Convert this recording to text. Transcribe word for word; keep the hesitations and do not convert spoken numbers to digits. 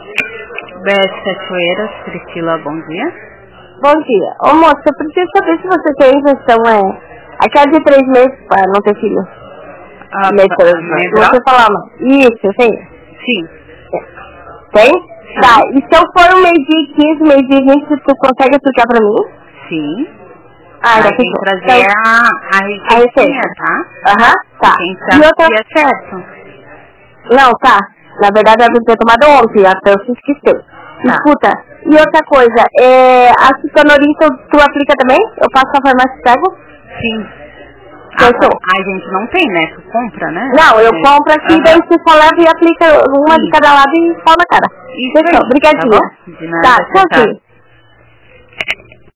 B S Cachoeiras, Priscila, bom dia. Bom dia. Ô moça, eu preciso saber se você tem injeção, é... aquela de três meses para não ter filho. Ah, Se você falar, isso, tem? Sim. Tem? Sim. Tá, e se eu for um meio-dia quinze, meio-dia vinte, tu consegue explicar pra mim? Sim. Ah, já tem que trazer então, a, a receitinha, tá? Aham, tá. Tem que e outra... é certo. Não, tá. Na verdade, eu devia ter tomado ontem, até eu se esqueceu. Tá. Escuta, e outra coisa, é, a citonorin tu, tu aplica também? Eu passo a farmácia e pego? Sim. A, a gente não tem, né? Tu compra, né? Não, eu é. compro aqui, uhum. Daí você só leva e aplica uma Sim. de cada lado e fala na cara. Isso. Fechou, obrigadinha. Tá bom? De nada, tá, tchau.